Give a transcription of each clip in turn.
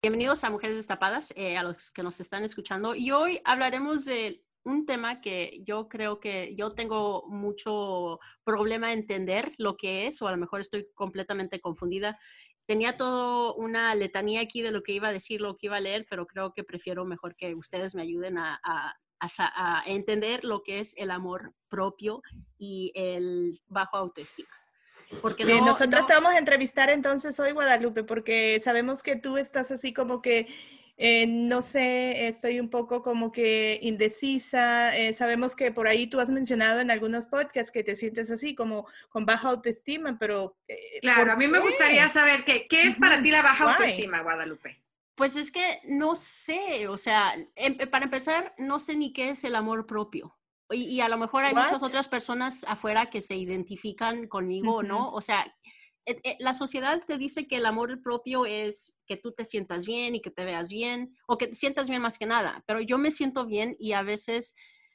Bienvenidos a Mujeres Destapadas, a los que nos están escuchando. Y hoy hablaremos de un tema que yo creo que yo tengo mucho problema en entender lo que es, o a lo mejor estoy completamente confundida. Tenía toda una letanía aquí de lo que iba a decir, lo que iba a leer, pero creo que prefiero mejor que ustedes me ayuden a entender lo que es el amor propio y el bajo autoestima. Porque Nosotros te vamos a entrevistar entonces hoy, Guadalupe, porque sabemos que tú estás así como que, no sé, estoy un poco como que indecisa. Sabemos que por ahí tú has mencionado en algunos podcasts que te sientes así como con baja autoestima, pero claro, a mí me gustaría saber qué es para ti la baja Why? autoestima, Guadalupe. Pues es que no sé, o sea, para empezar, no sé ni qué es el amor propio. Y a lo mejor hay muchas otras personas afuera que se identifican conmigo o no. O sea, la sociedad te dice que el amor propio es que tú te sientas bien y que te veas bien, o que te sientas bien más que nada. Pero yo me siento bien y a veces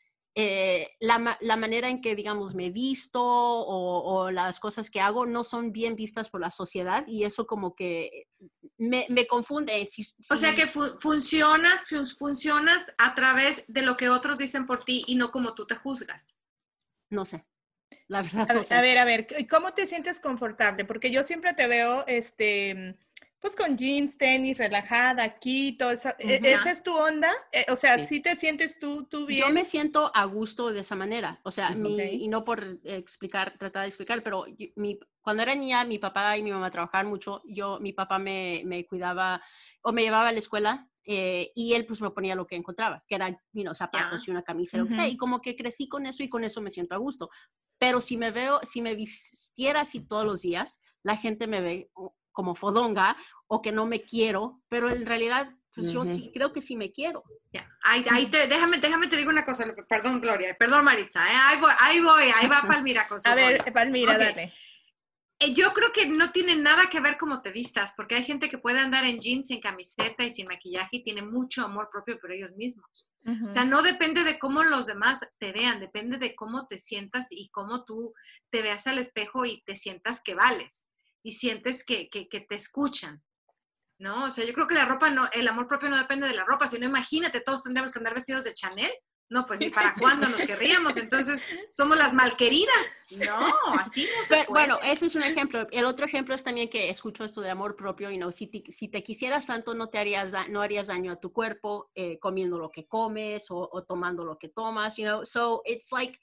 la manera en que, digamos, me visto o las cosas que hago no son bien vistas por la sociedad y eso como que me confunde. O sea que funcionas a través de lo que otros dicen por ti y no como tú te juzgas. No sé, la verdad no sé. A ver, ¿cómo te sientes confortable? Porque yo siempre te veo, pues con jeans, tenis, relajada, aquí, todo eso. ¿Esa es tu onda? O sea, ¿sí te sientes tú bien? Yo me siento a gusto de esa manera. O sea, y no por tratar de explicar, pero cuando era niña, mi papá y mi mamá trabajaban mucho. Mi papá me cuidaba o me llevaba a la escuela y él pues me ponía lo que encontraba, que eran zapatos y una camisa, lo que sea. Y como que crecí con eso y con eso me siento a gusto. Pero si me vistiera así todos los días, la gente me ve como fodonga o que no me quiero, pero en realidad pues yo sí creo que sí me quiero. Déjame te digo una cosa, perdón Gloria, perdón Maritza, ahí va Palmira con su A ver, rollo. Palmira, dale. Yo creo que no tiene nada que ver cómo te vistas, porque hay gente que puede andar en jeans, en camiseta y sin maquillaje y tiene mucho amor propio por ellos mismos. O sea, no depende de cómo los demás te vean, depende de cómo te sientas y cómo tú te veas al espejo y te sientas que vales y sientes que te escuchan, ¿no? O sea, yo creo que la ropa el amor propio no depende de la ropa, sino imagínate, todos tendríamos que andar vestidos de Chanel. No, pues ni para cuándo nos querríamos, entonces somos las malqueridas. No, así no se puede. Bueno, ese es un ejemplo. El otro ejemplo es también que escucho esto de amor propio, si te quisieras tanto, no harías daño a tu cuerpo comiendo lo que comes o tomando lo que tomas, so it's like,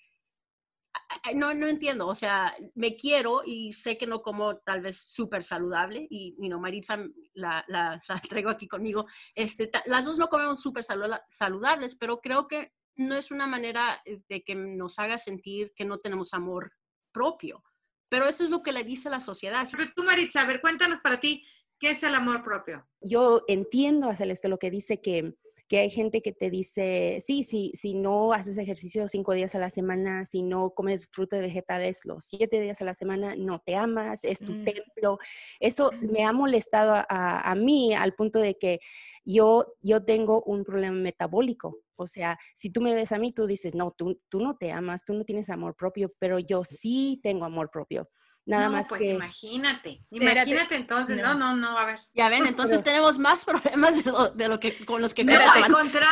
no entiendo, o sea, me quiero y sé que no como tal vez súper saludable y, Maritza la traigo aquí conmigo, las dos no comemos súper saludables, pero creo que no es una manera de que nos haga sentir que no tenemos amor propio, pero eso es lo que le dice la sociedad. Pero tú, Maritza, a ver, cuéntanos para ti, ¿qué es el amor propio? Yo entiendo a Celeste lo que dice que hay gente que te dice, si no haces ejercicio 5 días a la semana, si no comes frutas y vegetales los 7 días a la semana, no te amas, es tu templo. Eso me ha molestado a mí al punto de que yo tengo un problema metabólico. O sea, si tú me ves a mí, tú dices, no, tú no te amas, tú no tienes amor propio, pero yo sí tengo amor propio. Nada más pues que... imagínate entonces, no, a ver. Ya ven, entonces tenemos más problemas de lo que con los que... No, al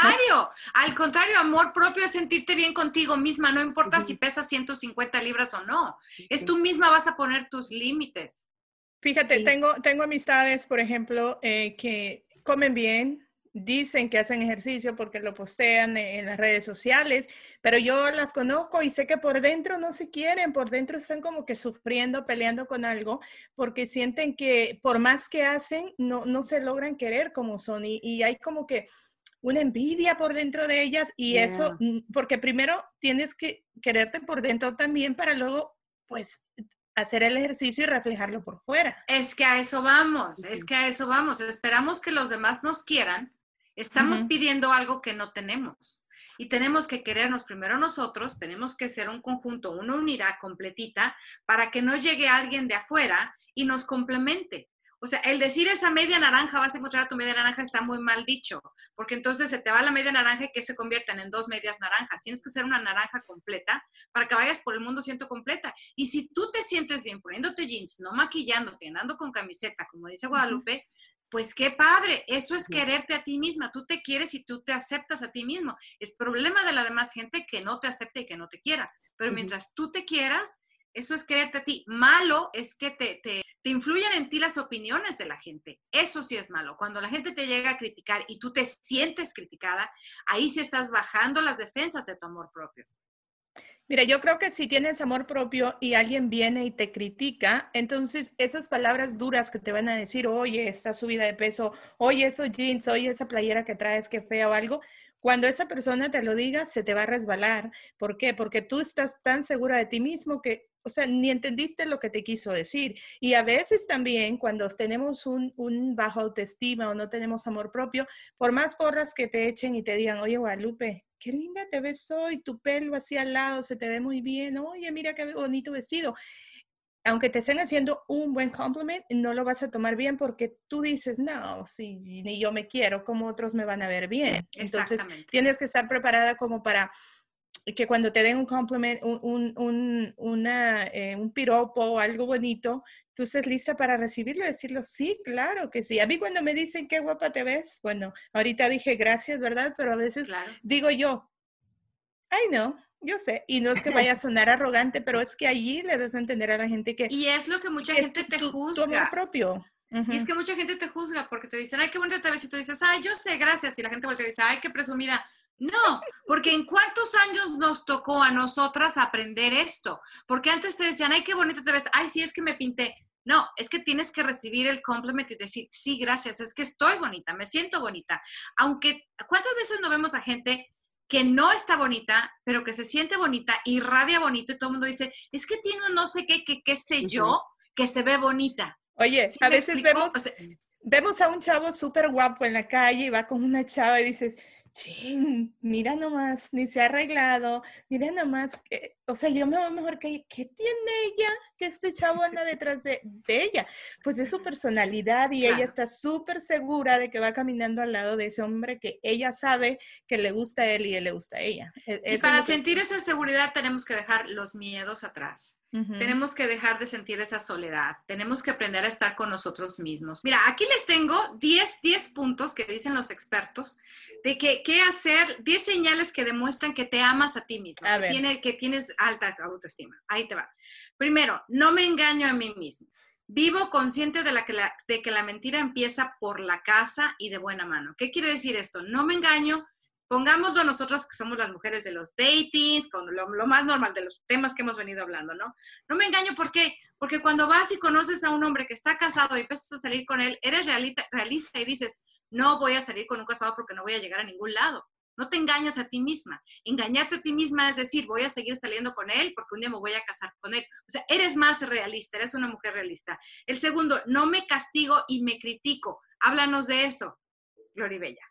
contrario, amor propio es sentirte bien contigo misma, no importa si pesas 150 libras o no, es tú misma vas a poner tus límites. Fíjate, tengo amistades, por ejemplo, que comen bien, dicen que hacen ejercicio porque lo postean en las redes sociales, pero yo las conozco y sé que por dentro no se quieren, por dentro están como que sufriendo, peleando con algo, porque sienten que por más que hacen, no se logran querer como son y hay como que una envidia por dentro de ellas y eso, porque primero tienes que quererte por dentro también para luego, pues, hacer el ejercicio y reflejarlo por fuera. Es que a eso vamos, esperamos que los demás nos quieran. Estamos pidiendo algo que no tenemos y tenemos que querernos primero nosotros, tenemos que ser un conjunto, una unidad completita para que no llegue alguien de afuera y nos complemente. O sea, el decir esa media naranja, vas a encontrar a tu media naranja, está muy mal dicho, porque entonces se te va la media naranja y que se conviertan en 2 medias naranjas. Tienes que ser una naranja completa para que vayas por el mundo siendo completa. Y si tú te sientes bien poniéndote jeans, no maquillándote, andando con camiseta, como dice Guadalupe, pues qué padre, eso es quererte a ti misma, tú te quieres y tú te aceptas a ti mismo. Es problema de la demás gente que no te acepte y que no te quiera, pero mientras tú te quieras, eso es quererte a ti. Malo es que te influyan en ti las opiniones de la gente. Eso sí es malo. Cuando la gente te llega a criticar y tú te sientes criticada, ahí sí estás bajando las defensas de tu amor propio. Mira, yo creo que si tienes amor propio y alguien viene y te critica, entonces esas palabras duras que te van a decir, oye, esta subida de peso, oye, esos jeans, oye, esa playera que traes, qué fea o algo, cuando esa persona te lo diga, se te va a resbalar. ¿Por qué? Porque tú estás tan segura de ti mismo que, o sea, ni entendiste lo que te quiso decir. Y a veces también cuando tenemos un bajo autoestima o no tenemos amor propio, por más porras que te echen y te digan, oye, Guadalupe, qué linda te ves hoy, tu pelo así al lado se te ve muy bien, oye, mira qué bonito vestido. Aunque te estén haciendo un buen compliment, no lo vas a tomar bien porque tú dices, no, si ni yo me quiero, ¿cómo otros me van a ver bien? Entonces, tienes que estar preparada como para que cuando te den un compliment, un piropo o algo bonito, tú estés lista para recibirlo y decirlo, sí, claro que sí. A mí cuando me dicen qué guapa te ves, bueno, ahorita dije gracias, ¿verdad? Pero a veces digo yo, ay no, yo sé, y no es que vaya a sonar arrogante, pero es que allí le das a entender a la gente que... Y es lo que mucha gente te juzga. Tu amor propio. Y es que mucha gente te juzga porque te dicen, ay, qué bonita te ves, y tú dices, ay, yo sé, gracias, y la gente voltea y dice, ay, qué presumida. No, porque ¿en cuántos años nos tocó a nosotras aprender esto? Porque antes te decían, ay, qué bonita te ves, ay, sí, es que me pinté. No, es que tienes que recibir el compliment y decir, sí, gracias, es que estoy bonita, me siento bonita. Aunque, ¿cuántas veces no vemos a gente que no está bonita, pero que se siente bonita, irradia bonito y todo el mundo dice, es que tiene un no sé qué sé yo, que se ve bonita? Oye, ¿Sí a veces vemos, o sea, vemos a un chavo súper guapo en la calle y va con una chava y dices, chin, mira nomás, ni se ha arreglado, mira nomás, o sea, yo me veo mejor que ¿qué tiene ella? Que este chavo anda detrás de ella. Pues es su personalidad y ella está súper segura de que va caminando al lado de ese hombre que ella sabe que le gusta a él y él le gusta a ella. Y para sentir esa seguridad tenemos que dejar los miedos atrás. Tenemos que dejar de sentir esa soledad. Tenemos que aprender a estar con nosotros mismos. Mira, aquí les tengo 10 puntos que dicen los expertos de qué hacer, 10 señales que demuestran que te amas a ti mismo, que tienes alta autoestima. Ahí te va. Primero, no me engaño a mí mismo. Vivo consciente de que la mentira empieza por la casa y de buena mano. ¿Qué quiere decir esto? No me engaño. Pongámoslo nosotros que somos las mujeres de los datings, con lo más normal de los temas que hemos venido hablando, ¿no? No me engaño, ¿por qué? Porque cuando vas y conoces a un hombre que está casado y empiezas a salir con él, eres realista y dices, no voy a salir con un casado porque no voy a llegar a ningún lado. No te engañas a ti misma. Engañarte a ti misma es decir, voy a seguir saliendo con él porque un día me voy a casar con él. O sea, eres más realista, eres una mujer realista. El segundo, no me castigo y me critico. Háblanos de eso, Gloribella.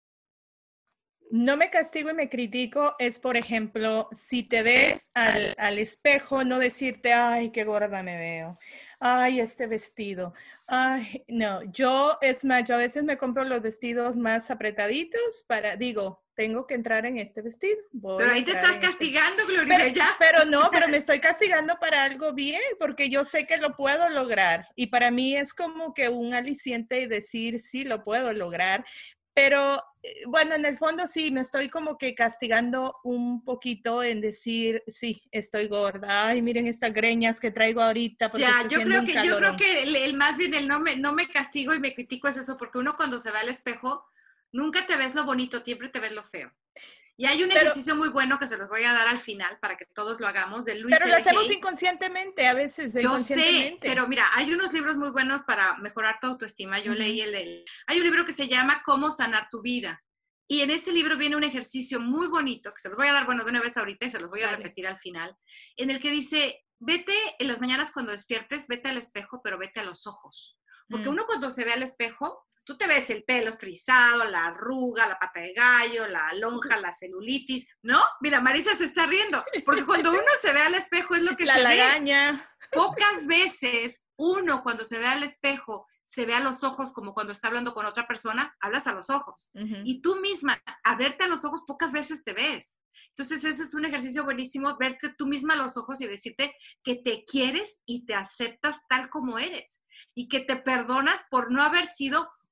No me castigo y me critico es, por ejemplo, si te ves al espejo, no decirte, ay, qué gorda me veo, ay, este vestido, ay, no, yo a veces me compro los vestidos más apretaditos tengo que entrar en este vestido. Pero ahí te estás castigando, Gloribella. Pero me estoy castigando para algo bien, porque yo sé que lo puedo lograr. Y para mí es como que un aliciente y decir, sí, lo puedo lograr. Pero bueno, en el fondo sí, me estoy como que castigando un poquito en decir, sí, estoy gorda. Ay, miren estas greñas que traigo ahorita. Yo creo que el más bien el no me castigo y me critico es eso, porque uno cuando se ve al espejo, nunca te ves lo bonito, siempre te ves lo feo. Y hay un ejercicio muy bueno que se los voy a dar al final para que todos lo hagamos, de Luis Pero lo hacemos inconscientemente, a veces. Yo sé, pero mira, hay unos libros muy buenos para mejorar tu autoestima. Yo leí hay un libro que se llama Cómo sanar tu vida. Y en ese libro viene un ejercicio muy bonito, que se los voy a dar, de una vez ahorita y se los voy a repetir al final, en el que dice, vete en las mañanas cuando despiertes, vete al espejo, pero vete a los ojos. Porque uno cuando se ve al espejo, tú te ves el pelo estrizado, la arruga, la pata de gallo, la lonja, la celulitis, ¿no? Mira, Marisa se está riendo, porque cuando uno se ve al espejo es lo que la lagaña. Pocas veces uno cuando se ve al espejo se ve a los ojos como cuando está hablando con otra persona, hablas a los ojos. Y tú misma, a verte a los ojos, pocas veces te ves. Entonces ese es un ejercicio buenísimo, verte tú misma a los ojos y decirte que te quieres y te aceptas tal como eres. Y que te perdonas por no haber sido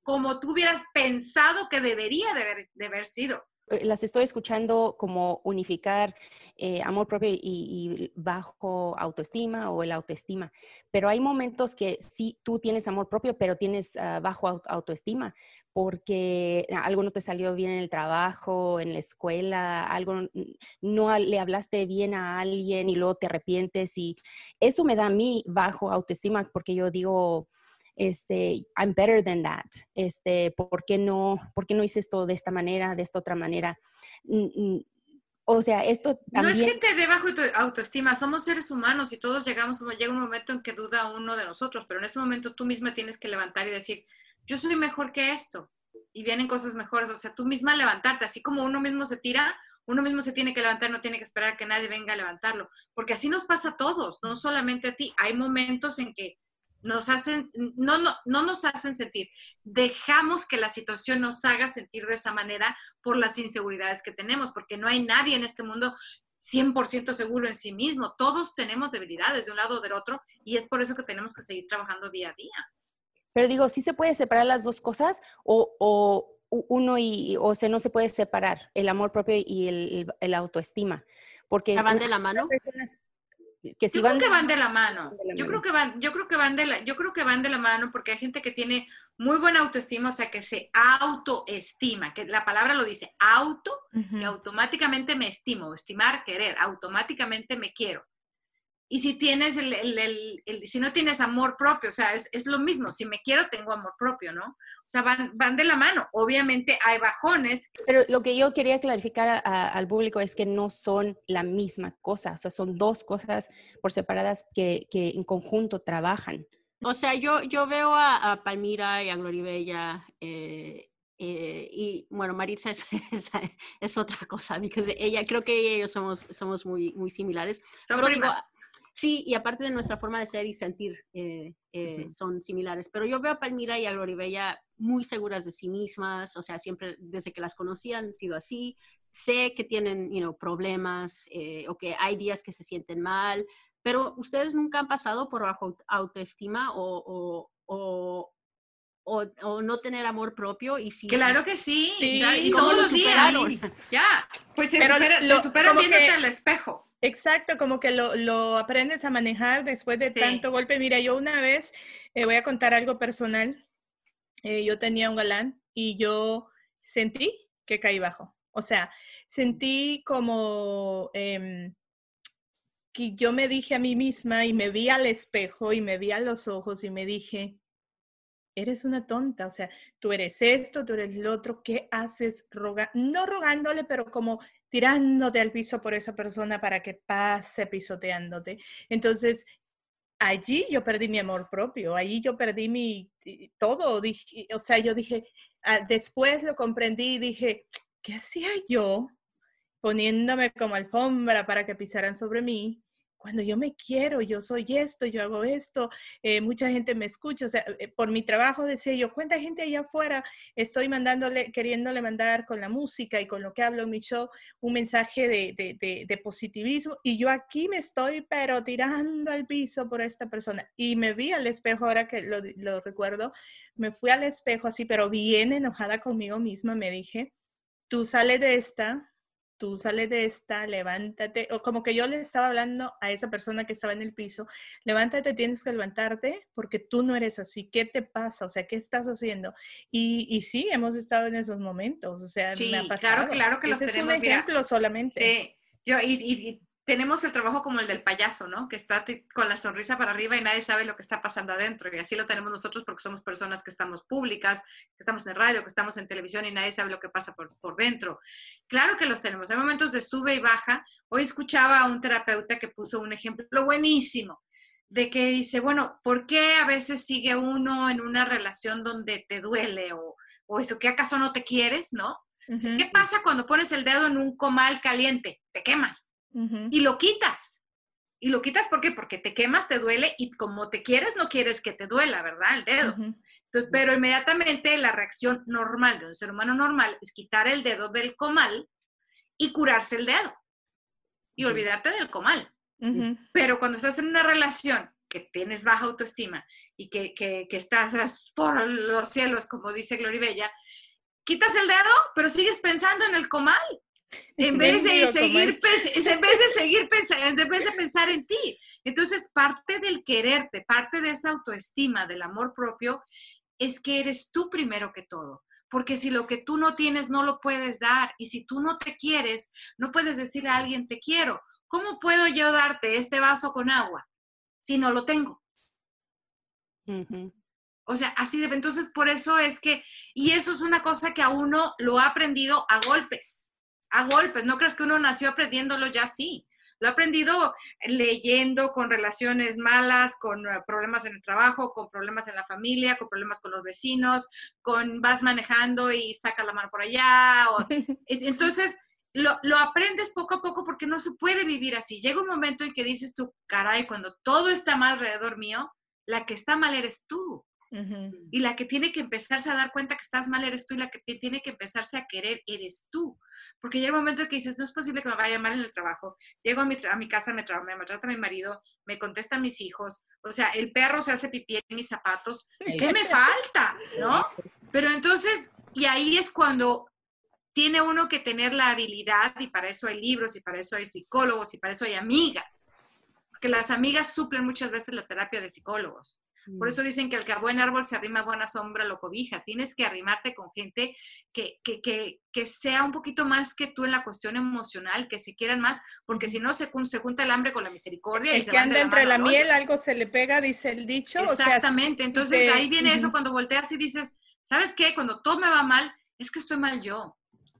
como tú hubieras pensado que debería de haber sido. Las estoy escuchando como unificar amor propio y bajo autoestima o el autoestima. Pero hay momentos que sí tú tienes amor propio, pero tienes bajo autoestima porque algo no te salió bien en el trabajo, en la escuela, algo no le hablaste bien a alguien y luego te arrepientes. Y eso me da a mí bajo autoestima porque yo digo... I'm better than that. ¿Por qué no hice esto de esta manera, de esta otra manera? O sea, esto también... No es que te dé bajo tu autoestima, somos seres humanos y todos llega un momento en que duda uno de nosotros, pero en ese momento tú misma tienes que levantar y decir, yo soy mejor que esto, y vienen cosas mejores, o sea, tú misma levantarte, así como uno mismo se tira, uno mismo se tiene que levantar, no tiene que esperar que nadie venga a levantarlo, porque así nos pasa a todos, no solamente a ti, hay momentos en que nos hacen, no nos hacen sentir. Dejamos que la situación nos haga sentir de esa manera por las inseguridades que tenemos, porque no hay nadie en este mundo 100% seguro en sí mismo. Todos tenemos debilidades de un lado o del otro y es por eso que tenemos que seguir trabajando día a día. Pero digo, ¿sí se puede separar las dos cosas o uno o sea, no se puede separar el amor propio y el autoestima? Porque ¿van de la mano? Que si yo creo que van de la mano. Yo creo que van de la mano porque hay gente que tiene muy buena autoestima, o sea, que se autoestima, que la palabra lo dice, auto, y automáticamente me estimo, estimar, querer, automáticamente me quiero. Y si tienes si no tienes amor propio, o sea, es lo mismo, si me quiero, tengo amor propio, ¿no? O sea, van de la mano. Obviamente hay bajones. Pero lo que yo quería clarificar al público es que no son la misma cosa, o sea, son dos cosas por separadas que en conjunto trabajan. O sea, yo veo a Palmira y a Gloribella y bueno, Maritza es otra cosa, porque creo que ella y yo somos muy, muy similares. Pero digo, sí, y aparte de nuestra forma de ser y sentir son similares. Pero yo veo a Palmira y a Gloribella muy seguras de sí mismas, o sea, siempre desde que las conocí han sido así. Sé que tienen problemas o que hay días que se sienten mal, pero ustedes nunca han pasado por bajo autoestima o no tener amor propio. Y sí, claro que sí, y todos los días. Ya, pues se superan viéndote al espejo. Exacto, como que lo aprendes a manejar después de tanto golpe. Mira, yo una vez, voy a contar algo personal, yo tenía un galán y yo sentí que caí bajo. O sea, sentí como que yo me dije a mí misma y me vi al espejo y me vi a los ojos y me dije, eres una tonta, o sea, tú eres esto, tú eres lo otro, ¿qué haces? No rogándole, pero como tirándote al piso por esa persona para que pase pisoteándote. Entonces, allí yo perdí mi amor propio, allí yo perdí todo. O sea, yo dije, después lo comprendí y dije, ¿qué hacía yo poniéndome como alfombra para que pisaran sobre mí? Cuando yo me quiero, yo soy esto, yo hago esto, mucha gente me escucha, o sea, por mi trabajo decía yo, ¿cuánta gente allá afuera estoy queriéndole mandar con la música y con lo que hablo en mi show un mensaje de positivismo? Y yo aquí me estoy, pero tirando al piso por esta persona. Y me vi al espejo, ahora que lo recuerdo, me fui al espejo así, pero bien enojada conmigo misma, me dije, tú sales de esta, levántate, o como que yo le estaba hablando a esa persona que estaba en el piso, levántate, tienes que levantarte porque tú no eres así, ¿qué te pasa? O sea, ¿qué estás haciendo? Y sí, hemos estado en esos momentos, o sea, sí, me ha pasado. Claro que los Ese tenemos. Es un ejemplo mira, solamente. Sí, y tenemos el trabajo como el del payaso, ¿no? Que está con la sonrisa para arriba y nadie sabe lo que está pasando adentro. Y así lo tenemos nosotros porque somos personas que estamos públicas, que estamos en radio, que estamos en televisión y nadie sabe lo que pasa por dentro. Claro que los tenemos. Hay momentos de sube y baja. Hoy escuchaba a un terapeuta que puso un ejemplo buenísimo de que dice, bueno, ¿por qué a veces sigue uno en una relación donde te duele o esto, que acaso no te quieres, ¿no? Uh-huh. ¿Qué pasa cuando pones el dedo en un comal caliente? Te quemas. Uh-huh. Y lo quitas. ¿Y lo quitas por qué? Porque te quemas, te duele y como te quieres, no quieres que te duela, ¿verdad? El dedo. Uh-huh. Entonces, pero inmediatamente la reacción normal de un ser humano normal es quitar el dedo del comal y curarse el dedo. Y olvidarte del comal. Uh-huh. Pero cuando estás en una relación que tienes baja autoestima y que estás por los cielos, como dice Gloribella, quitas el dedo, pero sigues pensando en el comal. En vez de pensar en ti. Entonces, parte del quererte, parte de esa autoestima, del amor propio, es que eres tú primero que todo. Porque si lo que tú no tienes no lo puedes dar, y si tú no te quieres, no puedes decirle a alguien te quiero. ¿Cómo puedo yo darte este vaso con agua si no lo tengo? O sea, así de... Entonces, por eso es que... Y eso es una cosa que a uno lo ha aprendido a golpes. A golpes. No crees que uno nació aprendiéndolo ya así. Lo ha aprendido leyendo, con relaciones malas, con problemas en el trabajo, con problemas en la familia, con problemas con los vecinos, con vas manejando y sacas la mano por allá. Entonces, lo aprendes poco a poco porque no se puede vivir así. Llega un momento en que dices tú, caray, cuando todo está mal alrededor mío, la que está mal eres tú. Y la que tiene que empezarse a dar cuenta que estás mal eres tú, y la que tiene que empezarse a querer eres tú. Porque llega un momento en que dices, no es posible que me vaya mal en el trabajo. Llego a mi casa, me maltrata mi marido, me contestan mis hijos, o sea, el perro se hace pipí en mis zapatos. ¿Qué me falta? ¿No? Pero entonces, y ahí es cuando tiene uno que tener la habilidad, y para eso hay libros, y para eso hay psicólogos, y para eso hay amigas. Porque las amigas suplen muchas veces la terapia de psicólogos. Por eso dicen que el que a buen árbol se arrima, a buena sombra lo cobija. Tienes que arrimarte con gente que sea un poquito más que tú en la cuestión emocional, que se quieran más, porque si no se junta el hambre con la misericordia. El que anda entre la miel, algo se le pega, dice el dicho. Exactamente. O sea, entonces ahí viene eso cuando volteas y dices, ¿sabes qué? Cuando todo me va mal, es que estoy mal yo.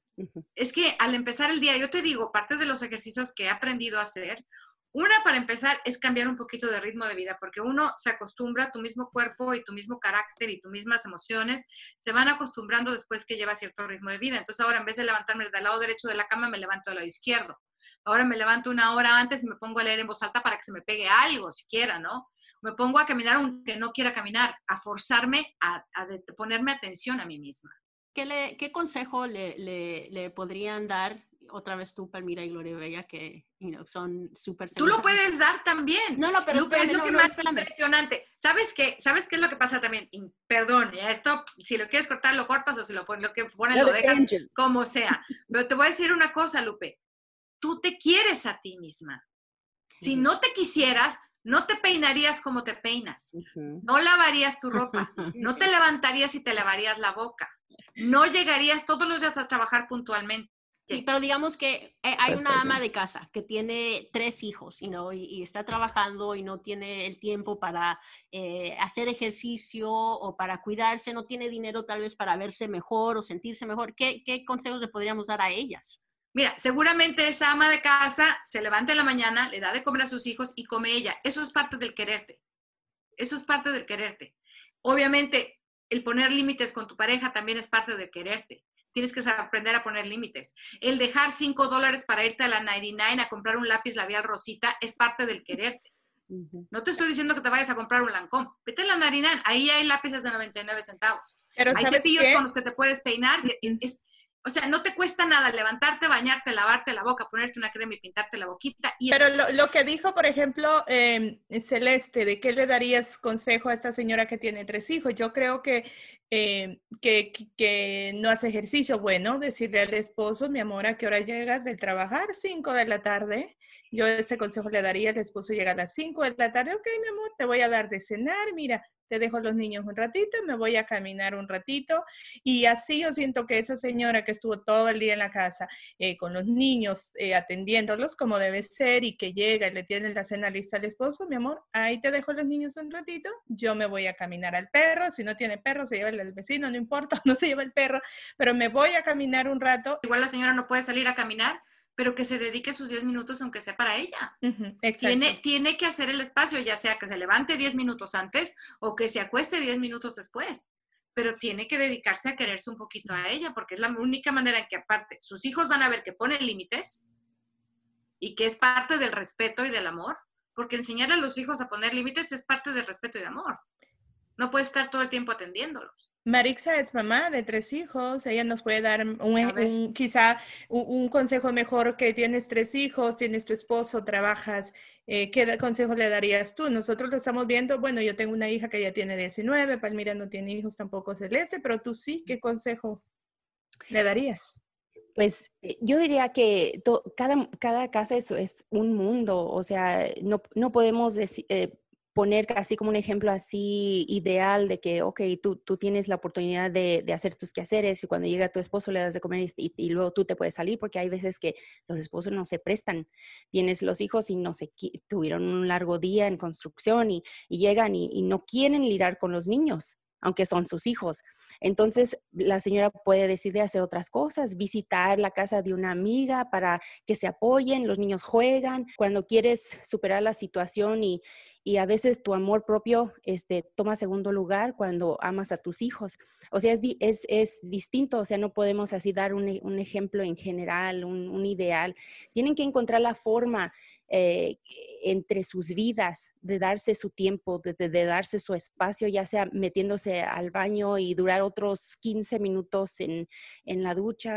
Es que al empezar el día, yo te digo, parte de los ejercicios que he aprendido a hacer, una, para empezar, es cambiar un poquito de ritmo de vida, porque uno se acostumbra, tu mismo cuerpo y tu mismo carácter y tus mismas emociones se van acostumbrando después que lleva cierto ritmo de vida. Entonces ahora, en vez de levantarme del lado derecho de la cama, me levanto del lado izquierdo. Ahora me levanto una hora antes y me pongo a leer en voz alta para que se me pegue algo, siquiera, ¿no? Me pongo a caminar aunque no quiera caminar, a forzarme a ponerme atención a mí misma. ¿Qué consejo le podrían dar, otra vez tú, Palmira y Gloribella, que son súper... Tú lo puedes dar también. No, pero espérame, es lo que más impresionante. ¿Sabes qué es lo que pasa también? Perdón, esto, si lo quieres cortar, lo cortas, o si lo pones, lo dejas, como sea. Pero te voy a decir una cosa, Lupe. Tú te quieres a ti misma. Si no te quisieras, no te peinarías como te peinas. No lavarías tu ropa. No te levantarías y te lavarías la boca. No llegarías todos los días a trabajar puntualmente. Sí, pero digamos que hay una ama de casa que tiene 3 hijos, y está trabajando y no tiene el tiempo para hacer ejercicio o para cuidarse, no tiene dinero tal vez para verse mejor o sentirse mejor. ¿Qué consejos le podríamos dar a ellas? Mira, seguramente esa ama de casa se levanta en la mañana, le da de comer a sus hijos y come ella. Eso es parte del quererte. Eso es parte del quererte. Obviamente, el poner límites con tu pareja también es parte del quererte. Tienes que aprender a poner límites. El dejar $5 para irte a la 99 a comprar un lápiz labial rosita es parte del quererte. No te estoy diciendo que te vayas a comprar un Lancôme. Vete a la 99, ahí hay lápices de 99 centavos. Pero hay cepillos con los que te puedes peinar. O sea, no te cuesta nada levantarte, bañarte, lavarte la boca, ponerte una crema y pintarte la boquita. Pero lo que dijo, por ejemplo, Celeste, ¿de qué le darías consejo a esta señora que tiene 3 hijos? Yo creo que no hace ejercicio. Bueno, decirle al esposo, mi amor, ¿a qué hora llegas de trabajar? 5 de la tarde. Yo ese consejo le daría, el esposo llega a las 5 de la tarde. Ok, mi amor, te voy a dar de cenar, mira, te dejo a los niños un ratito, me voy a caminar un ratito. Y así yo siento que esa señora que estuvo todo el día en la casa con los niños, atendiéndolos como debe ser, y que llega y le tiene la cena lista al esposo, mi amor, ahí te dejo a los niños un ratito, yo me voy a caminar al perro. Si no tiene perro, se lleva el del vecino, no importa, no se lleva el perro, pero me voy a caminar un rato. Igual la señora no puede salir a caminar, pero que se dedique sus 10 minutos aunque sea para ella. Tiene que hacer el espacio, ya sea que se levante 10 minutos antes o que se acueste 10 minutos después, pero tiene que dedicarse a quererse un poquito a ella, porque es la única manera en que, aparte, sus hijos van a ver que pone límites y que es parte del respeto y del amor, porque enseñar a los hijos a poner límites es parte del respeto y de amor. No puedes estar todo el tiempo atendiéndolos. Marixa es mamá de 3 hijos. Ella nos puede dar A ver. quizá un consejo mejor que tienes 3 hijos, tienes tu esposo, trabajas. ¿Qué consejo le darías tú? Nosotros lo estamos viendo. Bueno, yo tengo una hija que ya tiene 19, Palmira no tiene hijos, tampoco Celeste, pero tú sí, ¿qué consejo le darías? Pues yo diría que cada casa es un mundo, o sea, no podemos poner así como un ejemplo así ideal de que, ok, tú tienes la oportunidad de hacer tus quehaceres y cuando llega tu esposo le das de comer y luego tú te puedes salir, porque hay veces que los esposos no se prestan. Tienes los hijos y no sé, tuvieron un largo día en construcción y llegan y no quieren lidiar con los niños, aunque son sus hijos. Entonces, la señora puede decidir hacer otras cosas, visitar la casa de una amiga para que se apoyen, los niños juegan. Cuando quieres superar la situación y a veces tu amor propio toma segundo lugar cuando amas a tus hijos. O sea, es distinto, o sea, no podemos así dar un ejemplo en general, un ideal. Tienen que encontrar la forma eh, entre sus vidas, de darse su tiempo, de darse su espacio, ya sea metiéndose al baño y durar otros 15 minutos en la ducha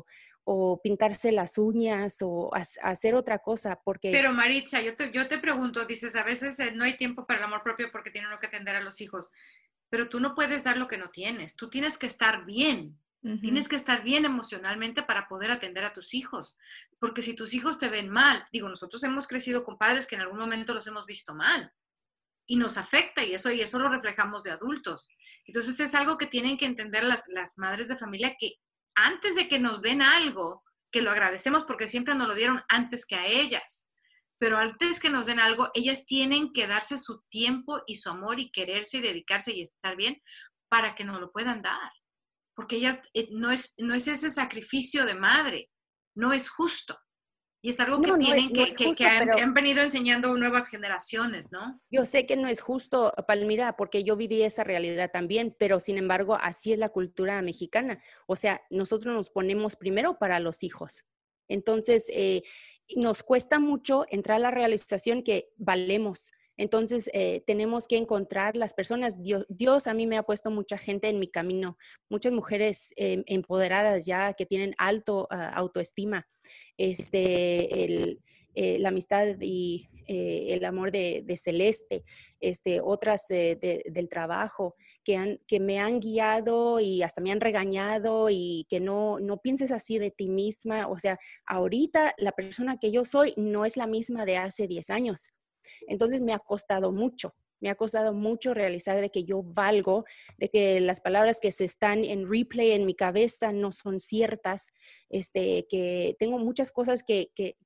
o pintarse las uñas o hacer otra cosa, porque... Pero Maritza, yo te pregunto, dices, a veces no hay tiempo para el amor propio porque tiene uno que atender a los hijos, pero tú no puedes dar lo que no tienes, tú tienes que estar bien. Tienes que estar bien emocionalmente para poder atender a tus hijos. Porque si tus hijos te ven mal, digo, nosotros hemos crecido con padres que en algún momento los hemos visto mal y nos afecta y eso lo reflejamos de adultos. Entonces es algo que tienen que entender las madres de familia, que antes de que nos den algo, que lo agradecemos porque siempre nos lo dieron antes que a ellas, pero antes que nos den algo, ellas tienen que darse su tiempo y su amor y quererse y dedicarse y estar bien para que nos lo puedan dar. Porque ellas no es ese sacrificio de madre, no es justo. Y es algo que tienen no es justo, que pero han venido enseñando nuevas generaciones, ¿no? yo sé que no es justo, Palmira, porque yo viví esa realidad también, pero sin embargo, así es la cultura mexicana. O sea, nosotros nos ponemos primero para los hijos. Entonces, nos cuesta mucho entrar a la realización que valemos. Entonces, tenemos que encontrar las personas. Dios a mí me ha puesto mucha gente en mi camino, muchas mujeres empoderadas ya que tienen alto autoestima. La amistad y el amor de Celeste, otras del trabajo que me han guiado y hasta me han regañado y que no pienses así de ti misma. O sea, ahorita la persona que yo soy no es la misma de hace 10 años. Entonces me ha costado mucho. Me ha costado mucho realizar de que yo valgo, de que las palabras que se están en replay en mi cabeza no son ciertas, que tengo muchas cosas que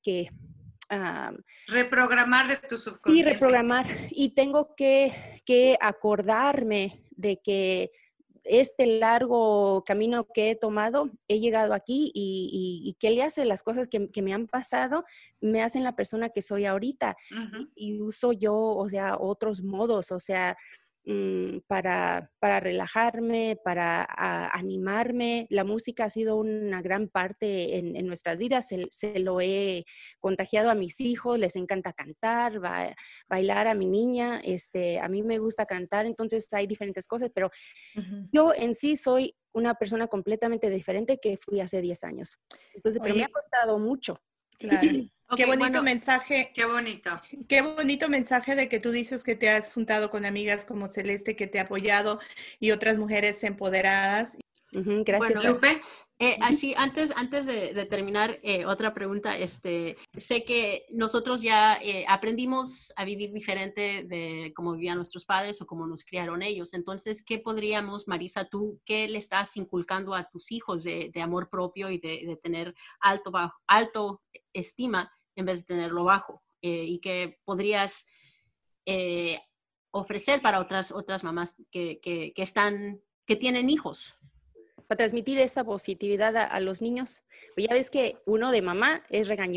reprogramar de tu sí, subconsciente. reprogramar. Y tengo que acordarme de que este largo camino que he tomado, he llegado aquí y qué le hace las cosas que me han pasado, me hacen la persona que soy ahorita. Y uso yo, o sea, otros modos, o sea, para relajarme, para animarme. La música ha sido una gran parte en nuestras vidas. Se lo he contagiado a mis hijos, les encanta cantar, bailar a mi niña. A mí me gusta cantar, entonces hay diferentes cosas, pero yo en sí soy una persona completamente diferente que fui hace 10 años. Entonces, pero me ha costado mucho. Claro. Ok, Qué bonito bueno, mensaje. Qué bonito. Qué bonito mensaje de que tú dices que te has juntado con amigas como Celeste, que te ha apoyado y otras mujeres empoderadas. Gracias. Bueno, Lupe, así, antes de terminar, otra pregunta. Sé que nosotros ya aprendimos a vivir diferente de cómo vivían nuestros padres o cómo nos criaron ellos. Entonces, ¿qué podríamos, Marisa, tú, qué le estás inculcando a tus hijos de amor propio y de tener alto estima en vez de tenerlo bajo? Y qué podrías ofrecer para otras mamás que tienen hijos. Para transmitir esa positividad a los niños. Pues ya ves que uno de mamá es regañona.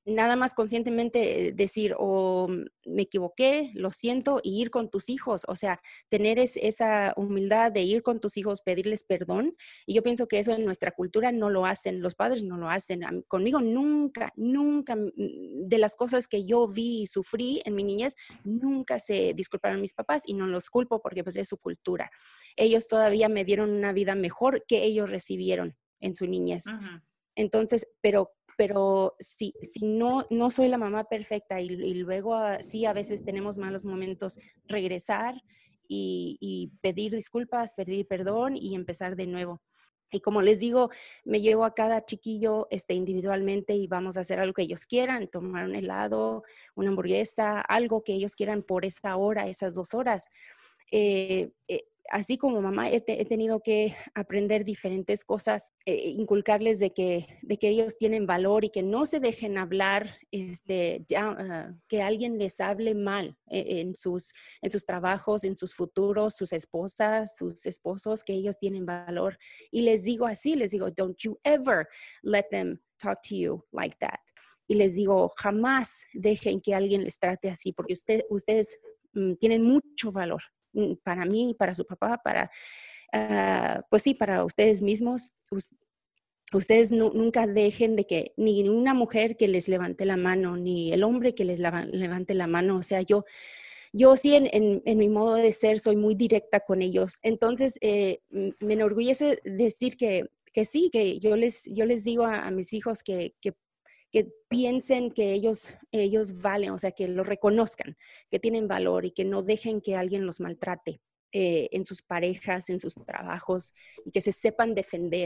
nada más conscientemente decir, me equivoqué, lo siento, y ir con tus hijos, o sea, tener esa humildad de ir con tus hijos, pedirles perdón. Y yo pienso que eso en nuestra cultura no lo hacen, los padres no lo hacen. Conmigo nunca, de las cosas que yo vi y sufrí en mi niñez, nunca se disculparon mis papás, y no los culpo porque pues es su cultura. Ellos todavía me dieron una vida mejor que ellos recibieron en su niñez. Ujú. Entonces, pero si no soy la mamá perfecta y luego sí a veces tenemos malos momentos, regresar y pedir disculpas, pedir perdón y empezar de nuevo. Y como les digo, me llevo a cada chiquillo individualmente y vamos a hacer algo que ellos quieran, tomar un helado, una hamburguesa, algo que ellos quieran por esa hora, esas 2 horas. Así como mamá he tenido que aprender diferentes cosas, inculcarles de que ellos tienen valor y que no se dejen hablar, que alguien les hable mal en sus trabajos, en sus futuros, sus esposas, sus esposos, que ellos tienen valor. Y les digo, don't you ever let them talk to you like that. Y les digo, jamás dejen que alguien les trate así, porque ustedes tienen mucho valor. Para mí, para su papá, pues sí, para ustedes mismos. Ustedes nunca dejen de que ni una mujer que les levante la mano, ni el hombre que les levante la mano. O sea, yo sí en mi modo de ser soy muy directa con ellos. Entonces, me enorgullece decir que sí, que yo les digo a mis hijos que piensen que ellos valen, o sea, que lo reconozcan, que tienen valor y que no dejen que alguien los maltrate en sus parejas, en sus trabajos, y que se sepan defender.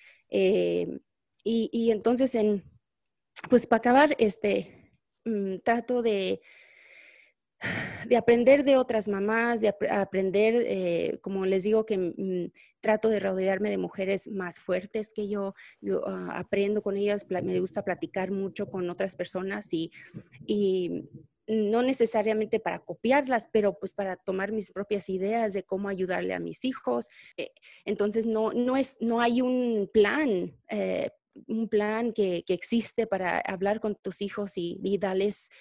Y entonces, pues para acabar, trato de aprender de otras mamás, de aprender, como les digo, que trato de rodearme de mujeres más fuertes que yo. Yo aprendo con ellas, me gusta platicar mucho con otras personas y no necesariamente para copiarlas, pero pues para tomar mis propias ideas de cómo ayudarle a mis hijos. Entonces no hay un plan que existe para hablar con tus hijos y darles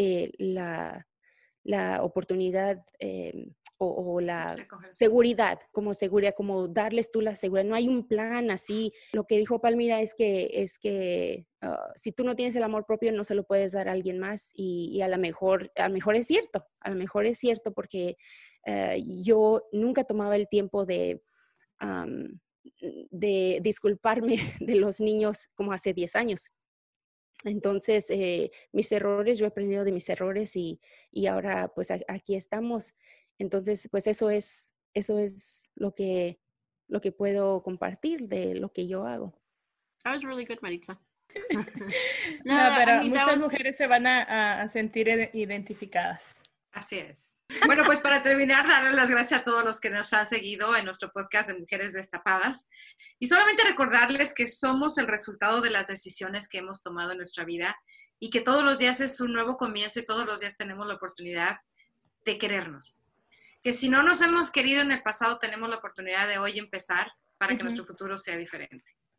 la oportunidad o la seguridad, como darles tú la seguridad. No hay un plan así. Lo que dijo Palmira es que si tú no tienes el amor propio, no se lo puedes dar a alguien más, y a lo mejor es cierto, porque yo nunca tomaba el tiempo de disculparme de los niños como hace 10 años. Entonces, mis errores, yo he aprendido de mis errores y ahora pues aquí estamos. Entonces, pues eso es lo que puedo compartir de lo que yo hago. That was really good, Maritza. No, pero muchas mujeres se van a sentir identificadas. Así es. Bueno, pues para terminar, darle las gracias a todos los que nos han seguido en nuestro podcast de Mujeres Destapadas. Y solamente recordarles que somos el resultado de las decisiones que hemos tomado en nuestra vida y que todos los días es un nuevo comienzo y todos los días tenemos la oportunidad de querernos. Que si no nos hemos querido en el pasado, tenemos la oportunidad de hoy empezar para que nuestro futuro sea diferente.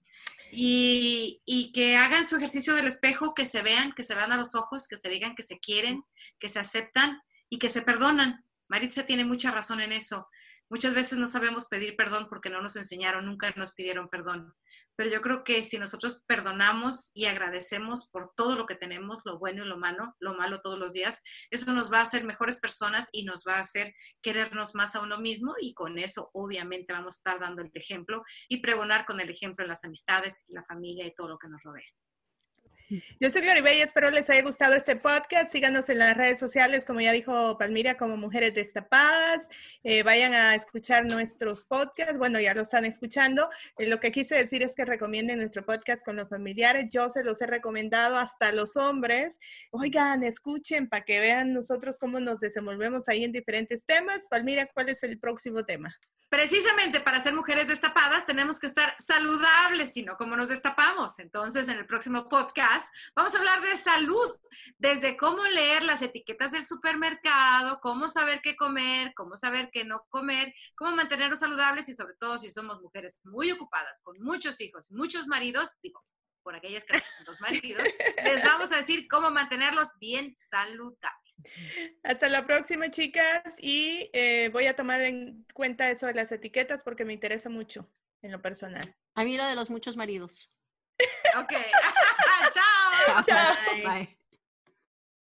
Y que hagan su ejercicio del espejo, que se vean a los ojos, que se digan que se quieren, que se aceptan y que se perdonan. Maritza tiene mucha razón en eso. Muchas veces no sabemos pedir perdón porque no nos enseñaron, nunca nos pidieron perdón. Pero yo creo que si nosotros perdonamos y agradecemos por todo lo que tenemos, lo bueno y lo malo todos los días, eso nos va a hacer mejores personas y nos va a hacer querernos más a uno mismo, y con eso obviamente vamos a estar dando el ejemplo y pregonar con el ejemplo en las amistades, la familia y todo lo que nos rodea. Yo soy Garibay, espero les haya gustado este podcast. Síganos en las redes sociales, como ya dijo Palmira, como Mujeres Destapadas. Vayan a escuchar nuestros podcasts. Bueno, ya lo están escuchando. Lo que quise decir es que recomienden nuestro podcast con los familiares. Yo se los he recomendado hasta a los hombres. Oigan, escuchen para que vean nosotros cómo nos desenvolvemos ahí en diferentes temas. Palmira, ¿cuál es el próximo tema? Precisamente para ser mujeres destapadas tenemos que estar saludables, sino como nos destapamos. Entonces, en el próximo podcast vamos a hablar de salud, desde cómo leer las etiquetas del supermercado, cómo saber qué comer, cómo saber qué no comer, cómo mantenernos saludables y sobre todo si somos mujeres muy ocupadas, con muchos hijos, muchos maridos, por aquellas que tienen dos maridos, les vamos a decir cómo mantenerlos bien saludables. Hasta la próxima, chicas, y voy a tomar en cuenta eso de las etiquetas porque me interesa mucho en lo personal. A mí lo de los muchos maridos. Ok. Chao. Chao. Bye.